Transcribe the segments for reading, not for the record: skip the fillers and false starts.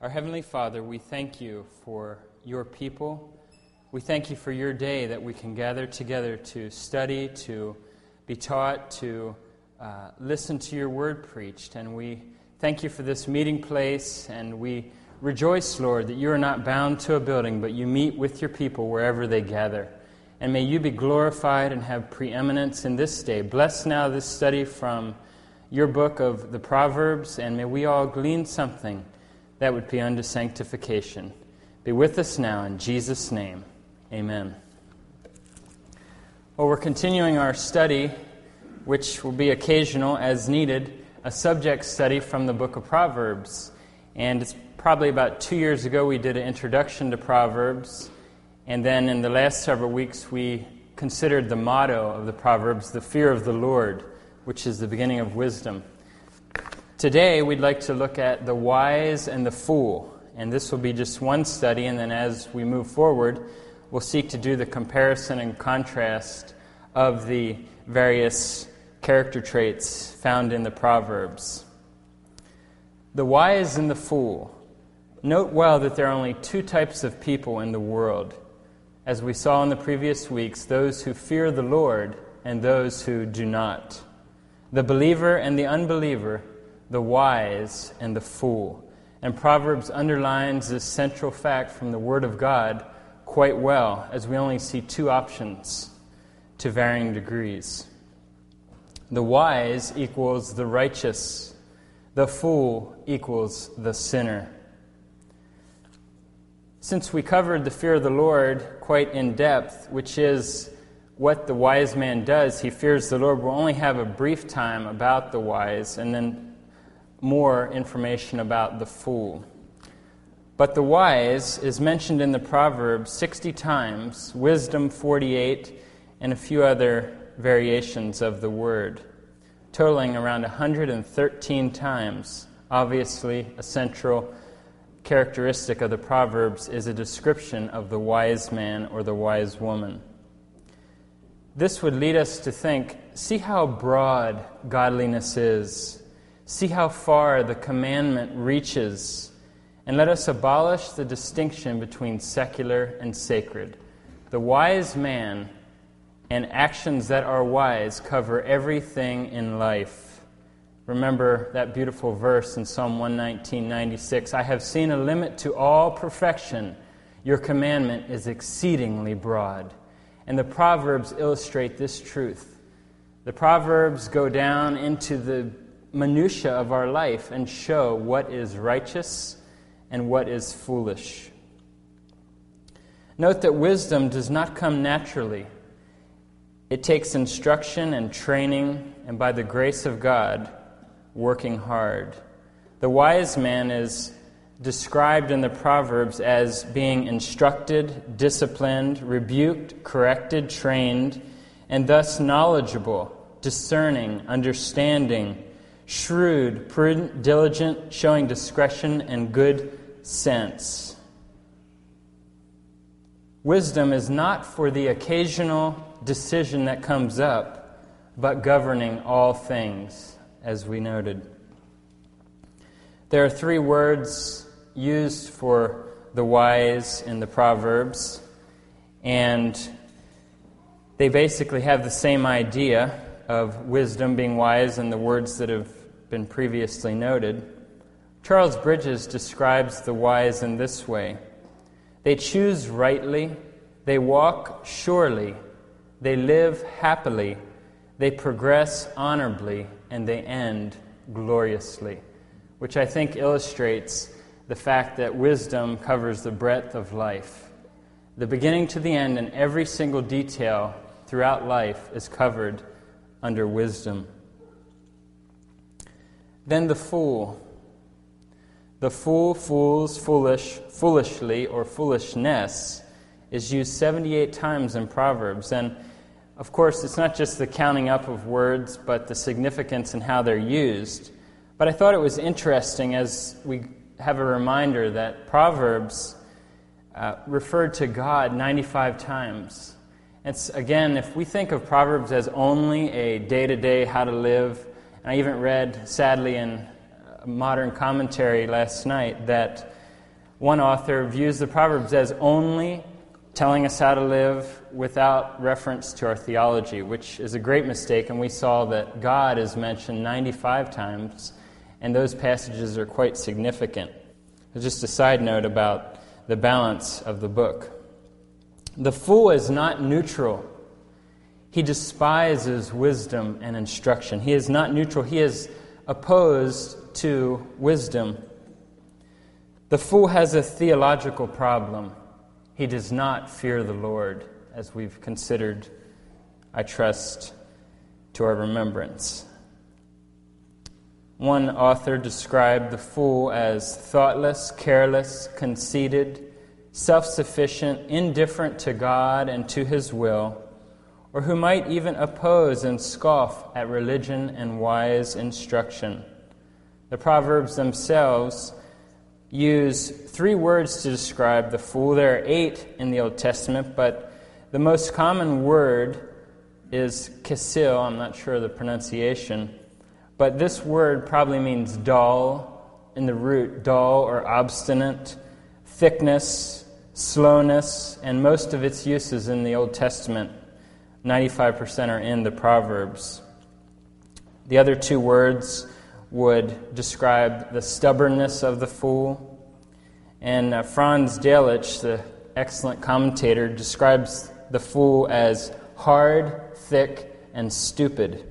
Our Heavenly Father, we thank you for your people. We thank you for your day that we can gather together to study, to be taught, to listen to your word preached. And we thank you for this meeting place, and we rejoice, Lord, that you are not bound to a building, but you meet with your people wherever they gather. And may you be glorified and have preeminence in this day. Bless now this study from your book of the Proverbs, and may we all glean something that would be unto sanctification. Be with us now in Jesus' name. Amen. Well, we're continuing our study, which will be occasional as needed, a subject study from the book of Proverbs. And it's probably about 2 years ago we did an introduction to Proverbs. And then in the last several weeks we considered the motto of the Proverbs, the fear of the Lord, which is the beginning of wisdom. Today we'd like to look at the wise and the fool. And this will be just one study, and then as we move forward, we'll seek to do the comparison and contrast of the various character traits found in the Proverbs. The wise and the fool. Note well that there are only two types of people in the world. As we saw in the previous weeks, those who fear the Lord and those who do not. The believer and the unbeliever, the wise and the fool. And Proverbs underlines this central fact from the Word of God quite well, as we only see two options to varying degrees. The wise equals the righteous. The fool equals the sinner. Since we covered the fear of the Lord quite in depth, which is what the wise man does, he fears the Lord, we'll only have a brief time about the wise and then more information about the fool. But the wise is mentioned in the Proverbs 60 times, wisdom 48, and a few other variations of the word, totaling around 113 times. Obviously, a central characteristic of the Proverbs is a description of the wise man or the wise woman. This would lead us to think, see how broad godliness is. See how far the commandment reaches. And let us abolish the distinction between secular and sacred. The wise man and actions that are wise cover everything in life. Remember that beautiful verse in Psalm 119:96. I have seen a limit to all perfection. Your commandment is exceedingly broad. And the Proverbs illustrate this truth. The Proverbs go down into the minutiae of our life and show what is righteous and what is foolish. Note that wisdom does not come naturally. It takes instruction and training, and by the grace of God, working hard. The wise man is described in the Proverbs as being instructed, disciplined, rebuked, corrected, trained, and thus knowledgeable, discerning, understanding, shrewd, prudent, diligent, showing discretion and good sense. Wisdom is not for the occasional decision that comes up, but governing all things, as we noted. There are three words used for the wise in the Proverbs, and they basically have the same idea of wisdom being wise and the words that have been previously noted. Charles Bridges describes the wise in this way. They choose rightly, they walk surely, they live happily, they progress honorably, and they end gloriously, which I think illustrates the fact that wisdom covers the breadth of life. The beginning to the end and every single detail throughout life is covered under wisdom. Then the fool. The fool, fools, foolishly, or foolishness is used 78 times in Proverbs. And of course, it's not just the counting up of words, but the significance and how they're used. But I thought it was interesting as we have a reminder that Proverbs referred to God 95 times. It's, again, if we think of Proverbs as only a day-to-day how to live, and I even read, sadly, in a modern commentary last night that One author views the Proverbs as only telling us how to live without reference to our theology, which is a great mistake, and we saw that God is mentioned 95 times, and those passages are quite significant. Just a side note about the balance of the book. The fool is not neutral. He despises wisdom and instruction. He is not neutral. He is opposed to wisdom. The fool has a theological problem. He does not fear the Lord, as we've considered, I trust, to our remembrance. One author described the fool as thoughtless, careless, conceited, self-sufficient, indifferent to God and to His will, or who might even oppose and scoff at religion and wise instruction. The Proverbs themselves use 3 words to describe the fool. There are 8 in the Old Testament, but the most common word is kasil. I'm not sure of the pronunciation, but this word probably means dull, in the root, dull or obstinate, thickness, slowness, and most of its uses in the Old Testament, 95% are in the Proverbs. The other 2 words would describe the stubbornness of the fool. And Franz Delitzsch, the excellent commentator, describes the fool as hard, thick, and stupid.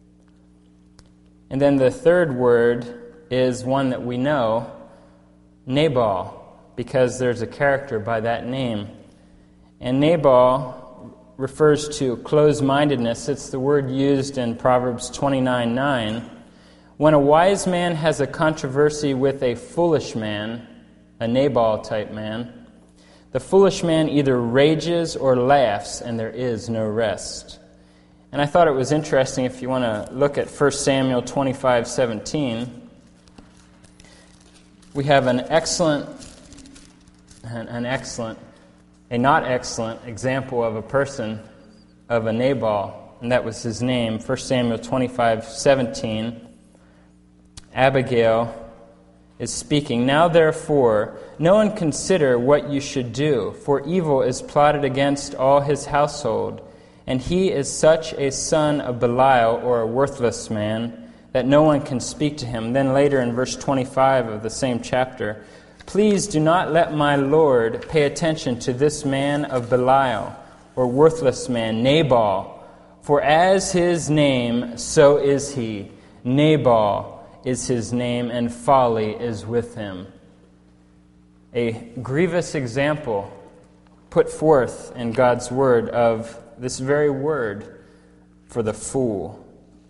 And then the third word is one that we know, Nabal, because there's a character by that name. And Nabal refers to closed-mindedness. It's the word used in Proverbs 29:9. When a wise man has a controversy with a foolish man, a Nabal-type man, the foolish man either rages or laughs, and there is no rest. And I thought it was interesting, if you want to look at 1 Samuel 25:17, we have a not excellent example of a person, of a Nabal, and that was his name. 1 Samuel 25:17, Abigail is speaking. Now therefore, know and consider what you should do, for evil is plotted against all his household, and he is such a son of Belial, or a worthless man, that no one can speak to him. Then later in verse 25 of the same chapter, please do not let my Lord pay attention to this man of Belial, or worthless man, Nabal, for as his name, so is he. Nabal is his name, and folly is with him. A grievous example put forth in God's word of this very word for the fool.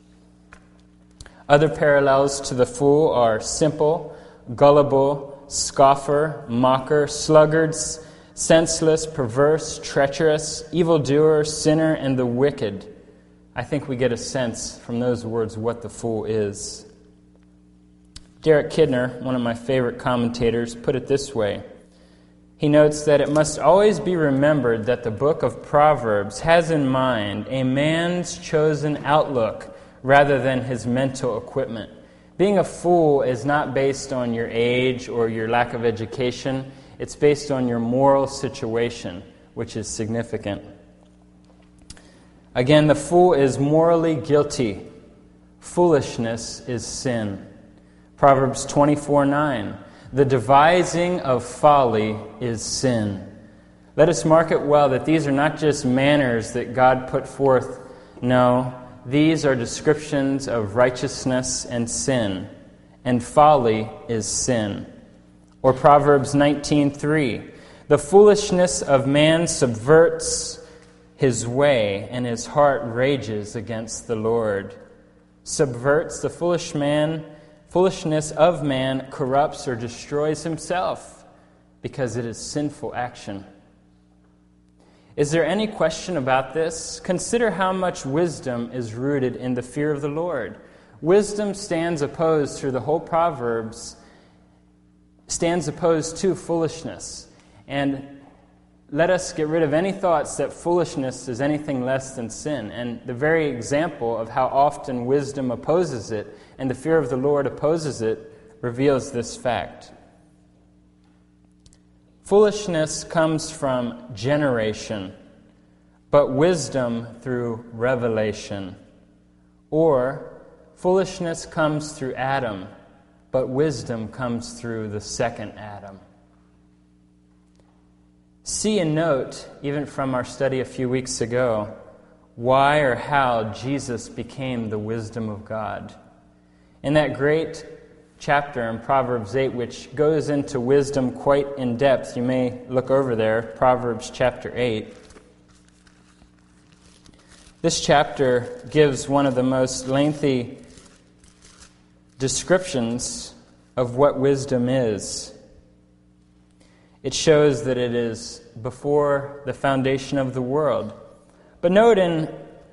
Other parallels to the fool are simple, gullible, scoffer, mocker, sluggards, senseless, perverse, treacherous, evildoer, sinner, and the wicked. I think we get a sense from those words what the fool is. Derek Kidner, one of my favorite commentators, put it this way. He notes that it must always be remembered that the book of Proverbs has in mind a man's chosen outlook rather than his mental equipment. Being a fool is not based on your age or your lack of education. It's based on your moral situation, which is significant. Again, the fool is morally guilty. Foolishness is sin. Proverbs 24:9, the devising of folly is sin. Let us mark it well that these are not just manners that God put forth. No, these are descriptions of righteousness and sin, and folly is sin. Or Proverbs 19:3, the foolishness of man subverts his way, and his heart rages against the Lord. Subverts, the foolishness of man corrupts or destroys himself because it is sinful action. Is there any question about this? Consider how much wisdom is rooted in the fear of the Lord. Wisdom stands opposed through the whole Proverbs, stands opposed to foolishness. And let us get rid of any thoughts that foolishness is anything less than sin. And the very example of how often wisdom opposes it and the fear of the Lord opposes it reveals this fact. Foolishness comes from generation, but wisdom through revelation. Or, foolishness comes through Adam, but wisdom comes through the second Adam. See and note, even from our study a few weeks ago, why or how Jesus became the wisdom of God. In that great chapter in Proverbs 8, which goes into wisdom quite in depth, you may look over there, Proverbs chapter 8. This chapter gives one of the most lengthy descriptions of what wisdom is. It shows that it is before the foundation of the world. But note in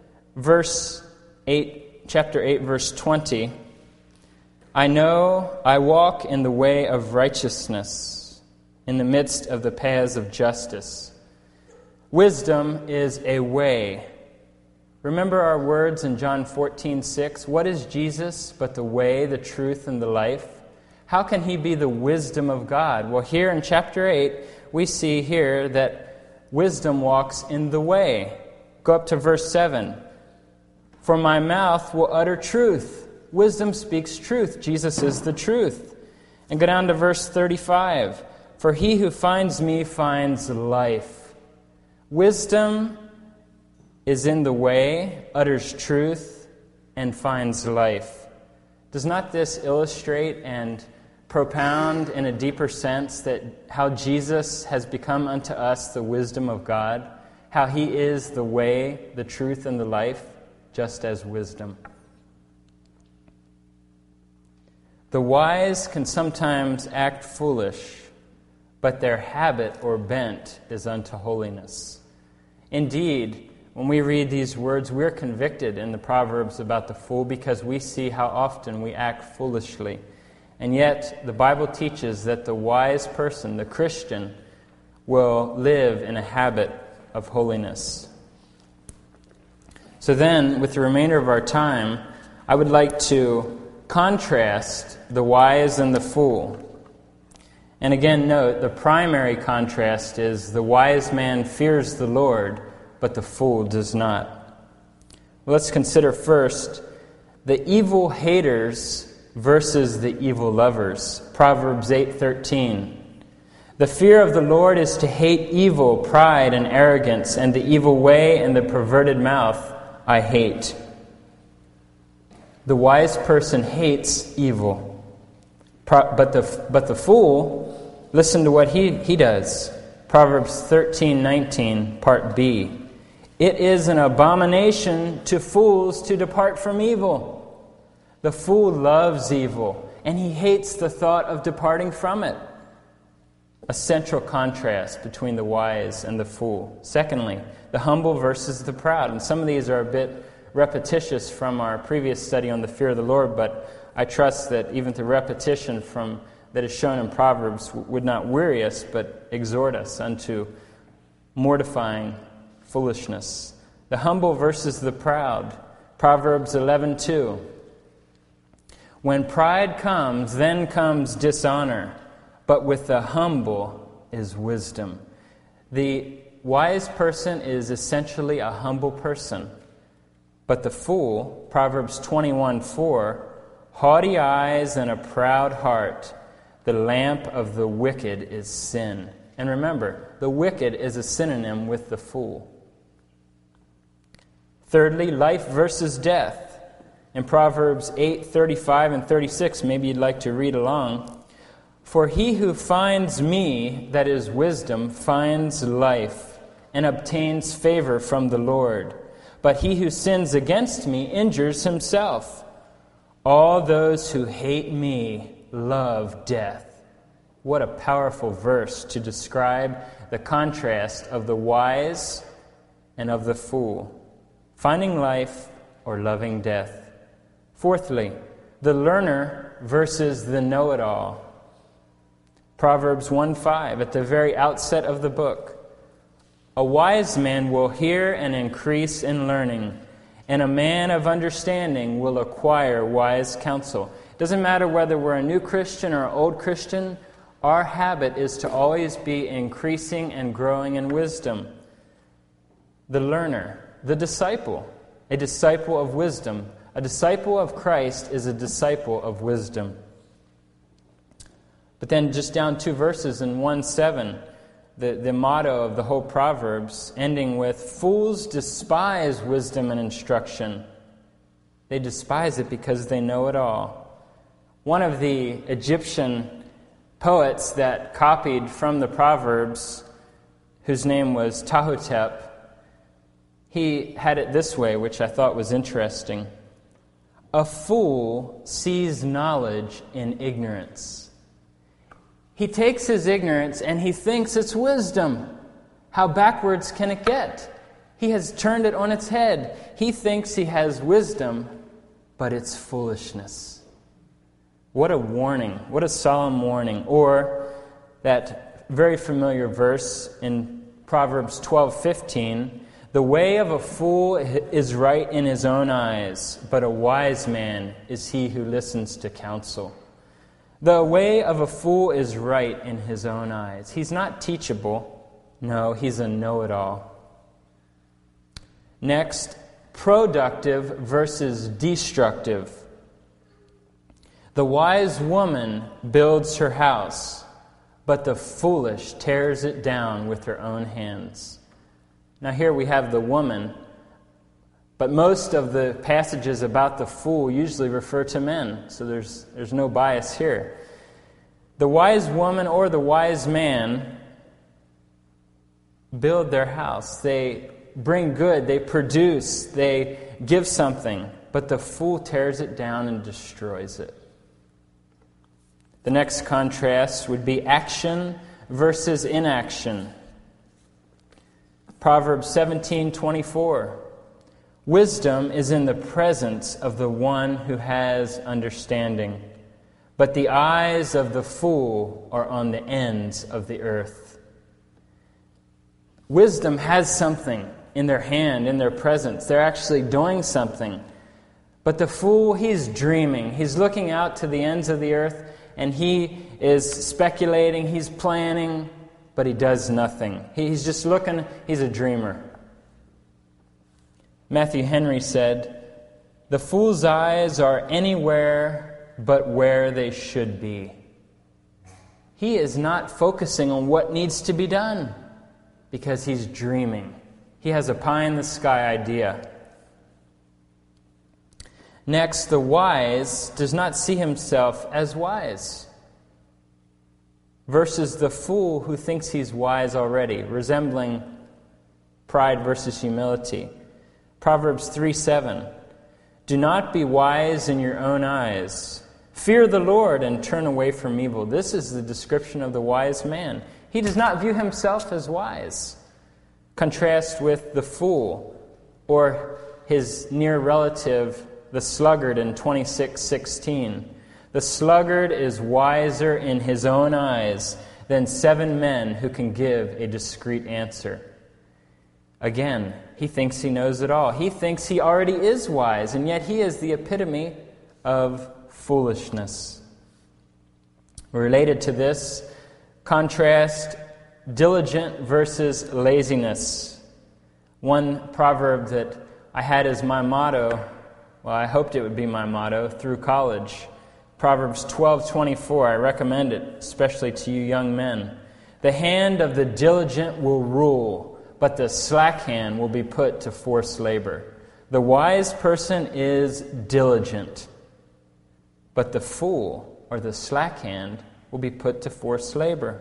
chapter 8, verse 20, I know I walk in the way of righteousness, in the midst of the paths of justice. Wisdom is a way. Remember our words in John 14:6. What is Jesus but the way, the truth, and the life? How can he be the wisdom of God? Well, here in chapter 8, we see here that wisdom walks in the way. Go up to verse 7. For my mouth will utter truth. Wisdom speaks truth. Jesus is the truth. And go down to verse 35. For he who finds me finds life. Wisdom is in the way, utters truth, and finds life. Does not this illustrate and propound in a deeper sense that how Jesus has become unto us the wisdom of God, how he is the way, the truth, and the life, just as wisdom? The wise can sometimes act foolish, but their habit or bent is unto holiness. Indeed, when we read these words, we're convicted in the Proverbs about the fool because we see how often we act foolishly. And yet, the Bible teaches that the wise person, the Christian, will live in a habit of holiness. So then, with the remainder of our time, I would like to contrast the wise and the fool. And again, note, the primary contrast is the wise man fears the Lord, but the fool does not. Well, let's consider first the evil haters versus the evil lovers. Proverbs 8:13. The fear of the Lord is to hate evil, pride, and arrogance, and the evil way and the perverted mouth I hate. The wise person hates evil, but the fool, listen to what he does. Proverbs 13:19, part B. It is an abomination to fools to depart from evil. The fool loves evil, and he hates the thought of departing from it. A central contrast between the wise and the fool. Secondly, the humble versus the proud. And some of these are a bit repetitious from our previous study on the fear of the Lord, but I trust that even the repetition that is shown in Proverbs would not weary us, but exhort us unto mortifying foolishness. The humble versus the proud. Proverbs 11:2. When pride comes, then comes dishonor, but with the humble is wisdom. The wise person is essentially a humble person, but the fool, Proverbs 21:4, haughty eyes and a proud heart, the lamp of the wicked is sin. And remember, the wicked is a synonym with the fool. Thirdly, life versus death. In Proverbs 8:35 and 36, maybe you'd like to read along. For he who finds me, that is wisdom, finds life and obtains favor from the Lord. But he who sins against me injures himself. All those who hate me love death. What a powerful verse to describe the contrast of the wise and of the fool. Finding life or loving death. Fourthly, the learner versus the know-it-all. Proverbs 1:5, at the very outset of the book. A wise man will hear and increase in learning, and a man of understanding will acquire wise counsel. It doesn't matter whether we're a new Christian or an old Christian, our habit is to always be increasing and growing in wisdom. The learner, the disciple, a disciple of wisdom. A disciple of Christ is a disciple of wisdom. But then just down 2 verses in 1:7, the motto of the whole Proverbs, ending with, "Fools despise wisdom and instruction." They despise it because they know it all. One of the Egyptian poets that copied from the Proverbs, whose name was Tahotep, he had it this way, which I thought was interesting. "A fool sees knowledge in ignorance." He takes his ignorance and he thinks it's wisdom. How backwards can it get? He has turned it on its head. He thinks he has wisdom, but it's foolishness. What a warning. What a solemn warning. Or that very familiar verse in Proverbs 12:15, "The way of a fool is right in his own eyes, but a wise man is he who listens to counsel." The way of a fool is right in his own eyes. He's not teachable. No, he's a know-it-all. Next, productive versus destructive. "The wise woman builds her house, but the foolish tears it down with her own hands." Now here we have the woman, but most of the passages about the fool usually refer to men, so there's no bias here. The wise woman or the wise man build their house. They bring good, they produce, they give something, but the fool tears it down and destroys it. The next contrast would be action versus inaction. Proverbs 17:24. "Wisdom is in the presence of the one who has understanding, but the eyes of the fool are on the ends of the earth." Wisdom has something in their hand, in their presence. They're actually doing something. But the fool, he's dreaming. He's looking out to the ends of the earth, and he is speculating, he's planning, but he does nothing. He's just looking, he's a dreamer. Matthew Henry said, "The fool's eyes are anywhere but where they should be." He is not focusing on what needs to be done because he's dreaming. He has a pie-in-the-sky idea. Next, the wise does not see himself as wise, versus the fool who thinks he's wise already, resembling pride versus humility. Proverbs 3:7, "Do not be wise in your own eyes. Fear the Lord and turn away from evil." This is the description of the wise man. He does not view himself as wise. Contrast with the fool, or his near relative, the sluggard, in 26:16. "The sluggard is wiser in his own eyes than 7 men who can give a discreet answer." Again, he thinks he knows it all. He thinks he already is wise, and yet he is the epitome of foolishness. Related to this, contrast diligent versus laziness. One proverb that I had as my motto, well, I hoped it would be my motto through college. Proverbs 12:24, I recommend it, especially to you young men. "The hand of the diligent will rule, but the slack hand will be put to forced labor." The wise person is diligent, but the fool, or the slack hand, will be put to forced labor.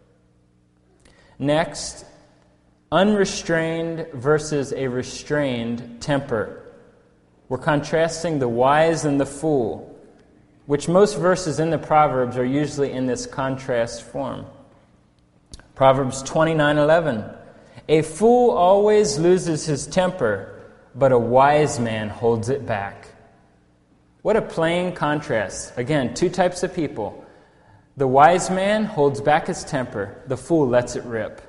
Next, unrestrained versus a restrained temper. We're contrasting the wise and the fool, which most verses in the Proverbs are usually in this contrast form. Proverbs 29:11, "A fool always loses his temper, but a wise man holds it back." What a plain contrast. Again, 2 types of people. The wise man holds back his temper. The fool lets it rip.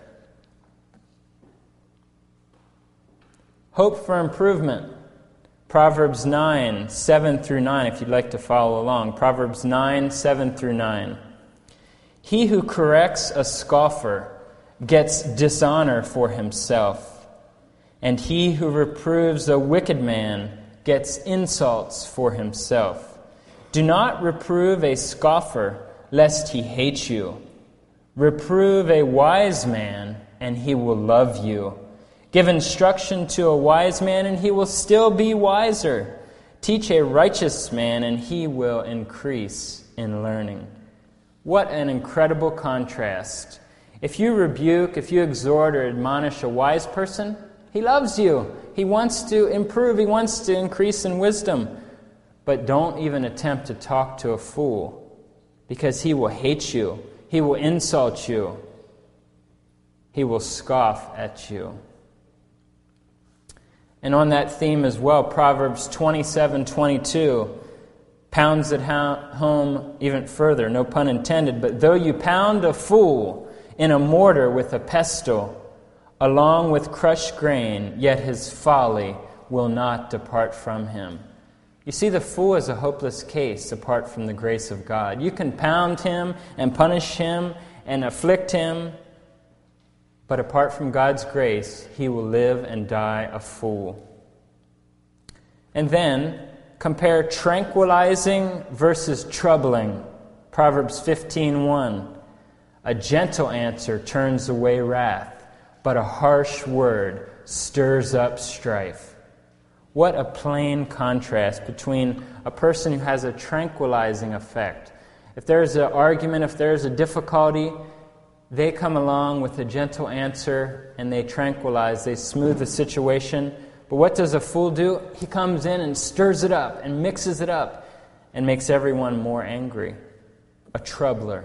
Hope for improvement. Proverbs 9:7-9, if you'd like to follow along. Proverbs 9:7-9. He who corrects a scoffer gets dishonor for himself, and he who reproves a wicked man gets insults for himself. Do not reprove a scoffer, lest he hate you. Reprove a wise man, and he will love you. Give instruction to a wise man, and he will still be wiser. Teach a righteous man, and he will increase in learning. What an incredible contrast. If you rebuke, if you exhort or admonish a wise person, he loves you. He wants to improve. He wants to increase in wisdom. But don't even attempt to talk to a fool, because he will hate you. He will insult you. He will scoff at you. And on that theme as well, Proverbs 27:22 pounds it home even further, no pun intended. But though you pound a fool in a mortar with a pestle, along with crushed grain, yet his folly will not depart from him. You see, the fool is a hopeless case apart from the grace of God. You can pound him and punish him and afflict him, but apart from God's grace, he will live and die a fool. And then compare tranquilizing versus troubling. Proverbs 15:1. A gentle answer turns away wrath, but a harsh word stirs up strife. What a plain contrast between a person who has a tranquilizing effect. If there's an argument, if there's a difficulty, they come along with a gentle answer and they tranquilize, they smooth the situation. But what does a fool do? He comes in and stirs it up and mixes it up and makes everyone more angry. A troubler.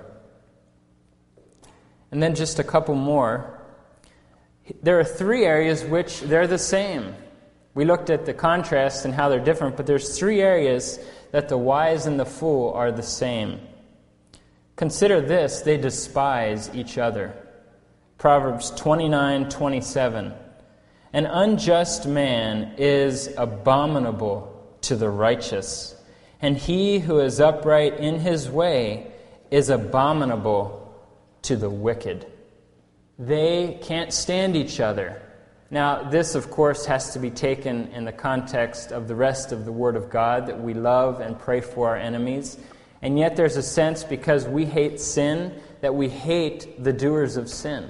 And then just a couple more. There are three areas which they're the same. We looked at the contrast and how they're different, but there's three areas that the wise and the fool are the same. Consider this, they despise each other. Proverbs 29:27. An unjust man is abominable to the righteous, and he who is upright in his way is abominable to the wicked. They can't stand each other. Now, this, of course, has to be taken in the context of the rest of the Word of God, that we love and pray for our enemies. And yet there's a sense, because we hate sin, that we hate the doers of sin.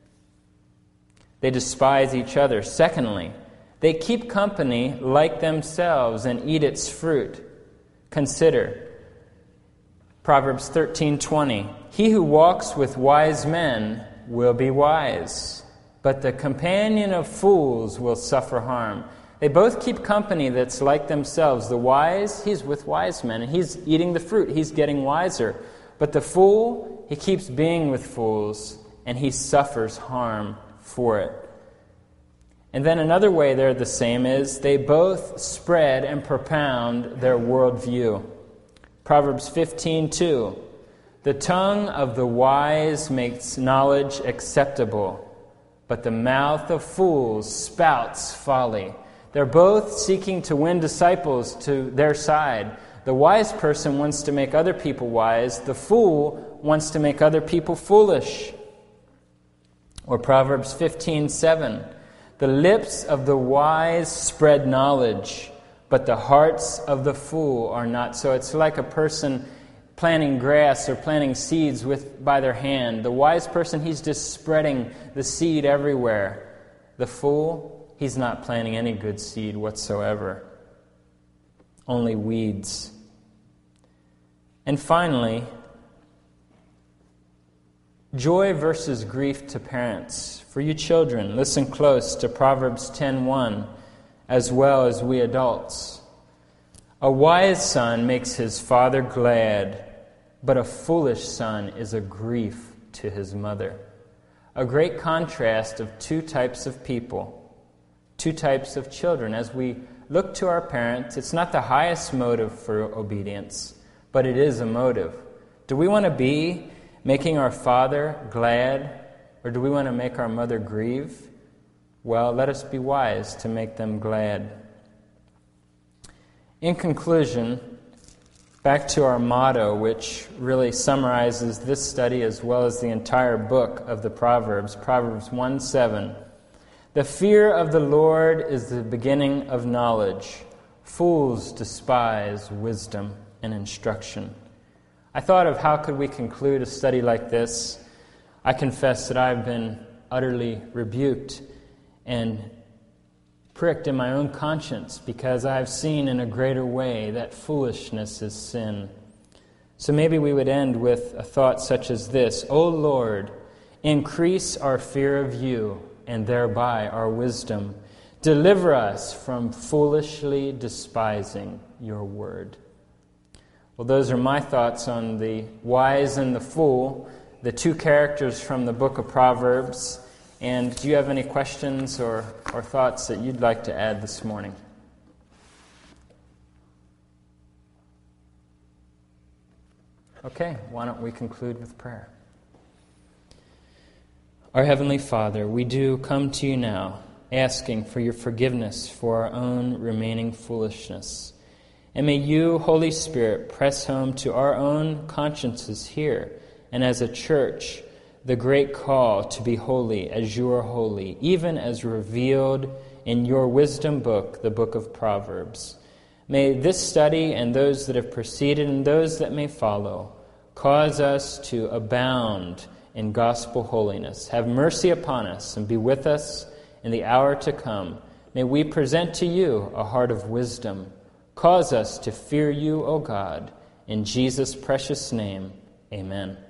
They despise each other. Secondly, they keep company like themselves and eat its fruit. Consider Proverbs 13:20. He who walks with wise men will be wise, but the companion of fools will suffer harm. They both keep company that's like themselves. The wise, he's with wise men, and he's eating the fruit. He's getting wiser. But the fool, he keeps being with fools, and he suffers harm for it. And then another way they're the same is they both spread and propound their worldview. Proverbs 15:2. The tongue of the wise makes knowledge acceptable, but the mouth of fools spouts folly. They're both seeking to win disciples to their side. The wise person wants to make other people wise. The fool wants to make other people foolish. Or Proverbs 15:7. The lips of the wise spread knowledge, but the hearts of the fool are not so. It's like a person planting grass or planting seeds by their hand. The wise person, he's just spreading the seed everywhere. The fool, he's not planting any good seed whatsoever. Only weeds. And finally, joy versus grief to parents. For you children, listen close to Proverbs 10:1, as well as we adults. A wise son makes his father glad, but a foolish son is a grief to his mother. A great contrast of two types of people, two types of children. As we look to our parents, it's not the highest motive for obedience, but it is a motive. Do we want to be making our father glad, or do we want to make our mother grieve? Well, let us be wise to make them glad. In conclusion, back to our motto, which really summarizes this study as well as the entire book of the Proverbs, Proverbs 1:7. The fear of the Lord is the beginning of knowledge. Fools despise wisdom and instruction. I thought of how could we conclude a study like this. I confess that I've been utterly rebuked and pricked in my own conscience because I've seen in a greater way that foolishness is sin. So maybe we would end with a thought such as this: O Lord, increase our fear of you and thereby our wisdom. Deliver us from foolishly despising your word. Well, those are my thoughts on the wise and the fool, the two characters from the book of Proverbs. And do you have any questions or thoughts that you'd like to add this morning? Okay, why don't we conclude with prayer? Our Heavenly Father, we do come to you now, asking for your forgiveness for our own remaining foolishness. And may you, Holy Spirit, press home to our own consciences here and as a church the great call to be holy as you are holy, even as revealed in your wisdom book, the book of Proverbs. May this study and those that have preceded and those that may follow cause us to abound in gospel holiness. Have mercy upon us and be with us in the hour to come. May we present to you a heart of wisdom. Cause us to fear you, O God. In Jesus' precious name, amen.